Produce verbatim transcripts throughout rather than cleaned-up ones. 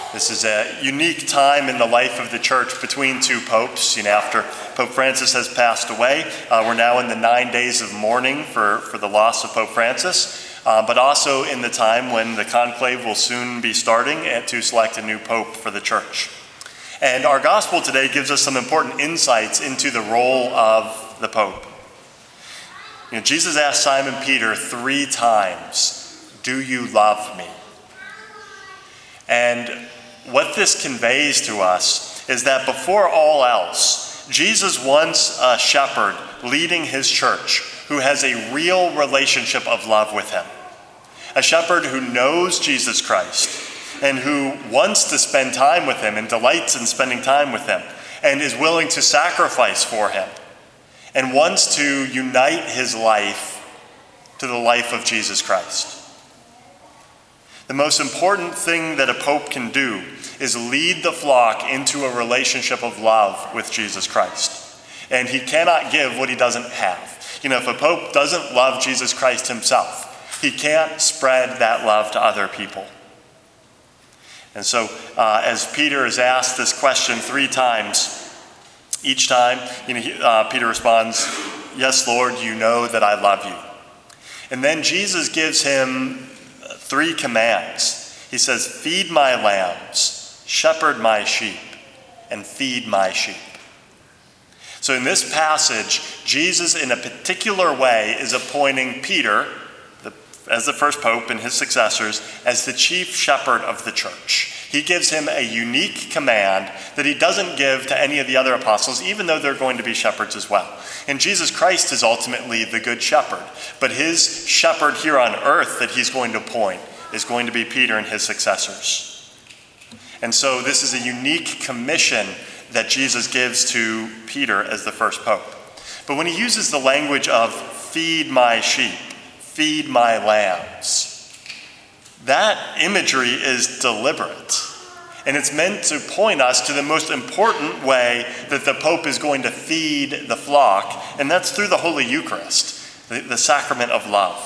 This is a unique time in the life of the church between two popes. You know, after Pope Francis has passed away, uh, we're now in the nine days of mourning for, for the loss of Pope Francis, uh, but also in the time when the conclave will soon be starting to select a new pope for the church. And our gospel today gives us some important insights into the role of the pope. You know, Jesus asked Simon Peter three times, "Do you love me?" And what this conveys to us is that before all else, Jesus wants a shepherd leading his church who has a real relationship of love with him. A shepherd who knows Jesus Christ and who wants to spend time with him and delights in spending time with him and is willing to sacrifice for him and wants to unite his life to the life of Jesus Christ. The most important thing that a pope can do is lead the flock into a relationship of love with Jesus Christ. And he cannot give what he doesn't have. You know, if a pope doesn't love Jesus Christ himself, he can't spread that love to other people. And so, uh, as Peter is asked this question three times, each time, you know, he, uh, Peter responds, "Yes, Lord, you know that I love you." And then Jesus gives him three commands. He says, "Feed my lambs, shepherd my sheep, and feed my sheep." So in this passage, Jesus in a particular way is appointing Peter, the, as the first pope and his successors, as the chief shepherd of the church. He gives him a unique command that he doesn't give to any of the other apostles, even though they're going to be shepherds as well. And Jesus Christ is ultimately the good shepherd, but his shepherd here on earth that he's going to appoint is going to be Peter and his successors. And so this is a unique commission that Jesus gives to Peter as the first pope. But when he uses the language of "feed my sheep," "feed my lambs," that imagery is deliberate. And it's meant to point us to the most important way that the Pope is going to feed the flock, and that's through the Holy Eucharist, the, the sacrament of love.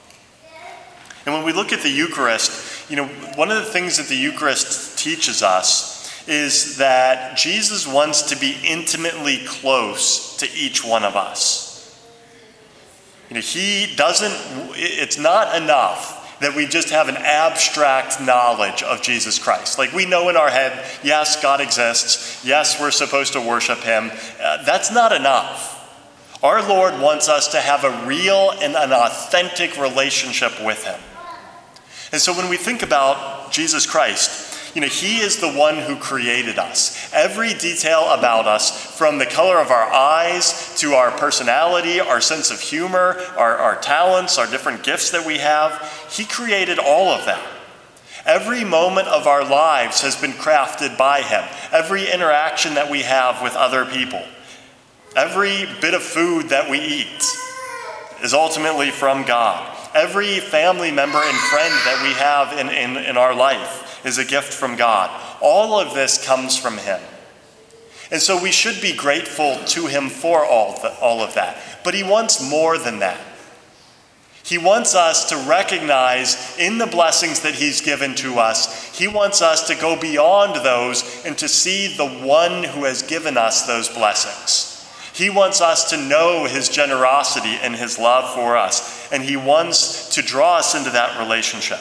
And when we look at the Eucharist, you know, one of the things that the Eucharist teaches us is that Jesus wants to be intimately close to each one of us. You know, he doesn't, it's not enough that we just have an abstract knowledge of Jesus Christ. Like we know in our head, yes, God exists. Yes, we're supposed to worship him. Uh, that's not enough. Our Lord wants us to have a real and an authentic relationship with him. And so when we think about Jesus Christ, you know, he is the one who created us. Every detail about us, from the color of our eyes to our personality, our sense of humor, our, our talents, our different gifts that we have, he created all of that. Every moment of our lives has been crafted by him. Every interaction that we have with other people, every bit of food that we eat is ultimately from God. Every family member and friend that we have in, in, in our life is a gift from God. All of this comes from him. And so we should be grateful to him for all, the, all of that. But he wants more than that. He wants us to recognize in the blessings that he's given to us, he wants us to go beyond those and to see the one who has given us those blessings. He wants us to know his generosity and his love for us, and he wants to draw us into that relationship.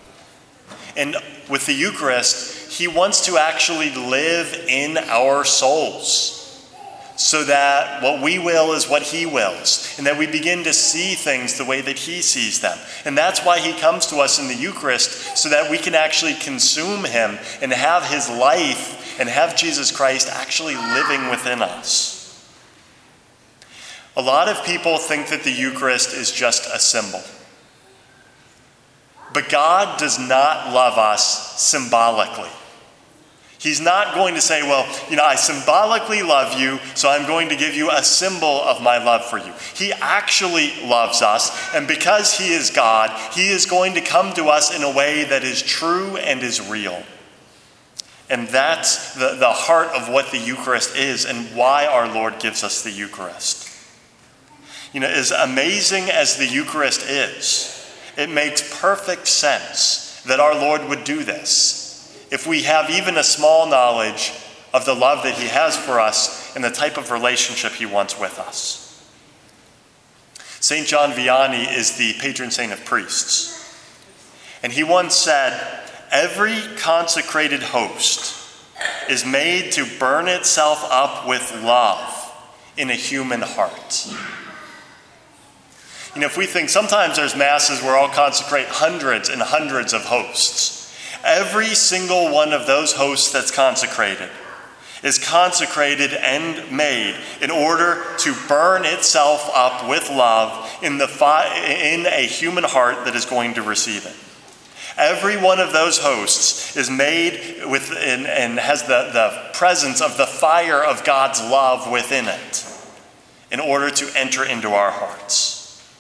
And with the Eucharist, he wants to actually live in our souls so that what we will is what he wills, and that we begin to see things the way that he sees them. And that's why he comes to us in the Eucharist, so that we can actually consume him and have his life and have Jesus Christ actually living within us. A lot of people think that the Eucharist is just a symbol. But God does not love us symbolically. He's not going to say, well, you know, I symbolically love you, so I'm going to give you a symbol of my love for you. He actually loves us, and because he is God, he is going to come to us in a way that is true and is real. And that's the, the heart of what the Eucharist is and why our Lord gives us the Eucharist. You know, as amazing as the Eucharist is, it makes perfect sense that our Lord would do this. if we have even a small knowledge of the love that he has for us and the type of relationship he wants with us. Saint John Vianney is the patron saint of priests. And he once said, "Every consecrated host is made to burn itself up with love in a human heart." You know, if we think sometimes there's masses where I'll consecrate hundreds and hundreds of hosts. Every single one of those hosts that's consecrated is consecrated and made in order to burn itself up with love in the fi- in a human heart that is going to receive it. Every one of those hosts is made with and, and has the, the presence of the fire of God's love within it in order to enter into our hearts.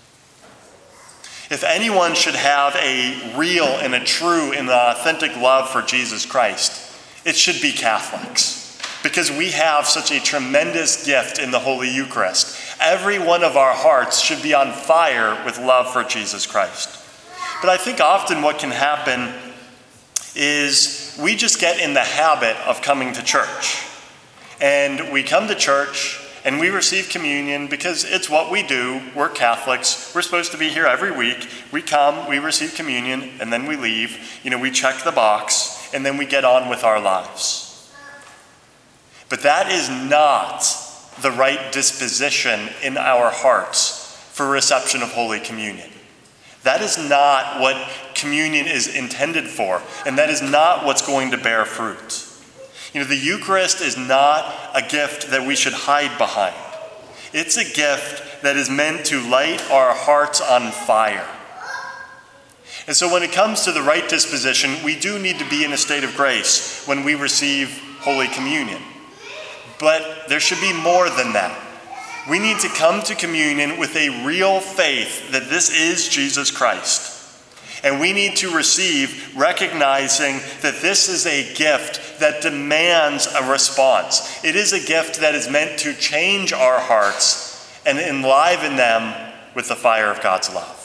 If anyone should have a real and a true and authentic love for Jesus Christ, it should be Catholics. Because we have such a tremendous gift in the Holy Eucharist. Every one of our hearts should be on fire with love for Jesus Christ. But I think often what can happen is we just get in the habit of coming to church. And we come to church and we receive communion because it's what we do. We're Catholics. We're supposed to be here every week. We come, we receive communion, and then we leave. You know, we check the box, and then we get on with our lives. But that is not the right disposition in our hearts for reception of Holy Communion. That is not what communion is intended for, and that is not what's going to bear fruit. You know, the Eucharist is not a gift that we should hide behind. It's a gift that is meant to light our hearts on fire. And so when it comes to the right disposition, we do need to be in a state of grace when we receive Holy Communion. But there should be more than that. We need to come to communion with a real faith that this is Jesus Christ. And we need to receive recognizing that this is a gift that demands a response. It is a gift that is meant to change our hearts and enliven them with the fire of God's love.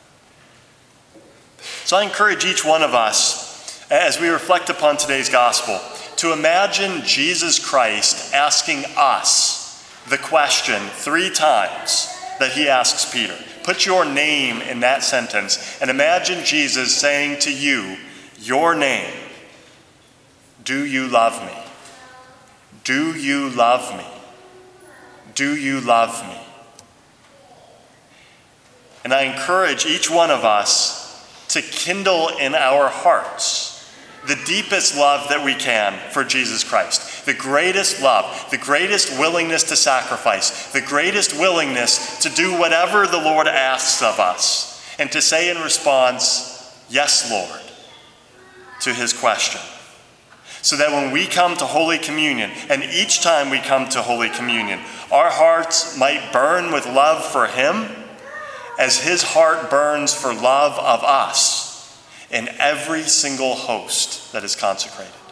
So I encourage each one of us, as we reflect upon today's gospel, to imagine Jesus Christ asking us the question three times that he asks Peter. Put your name in that sentence and imagine Jesus saying to you, your name. Do you love me? Do you love me? Do you love me? And I encourage each one of us to kindle in our hearts the deepest love that we can for Jesus Christ. The greatest love, the greatest willingness to sacrifice, the greatest willingness to do whatever the Lord asks of us, and to say in response, yes, Lord, to his question. So that when we come to Holy Communion, and each time we come to Holy Communion, our hearts might burn with love for him as his heart burns for love of us in every single host that is consecrated.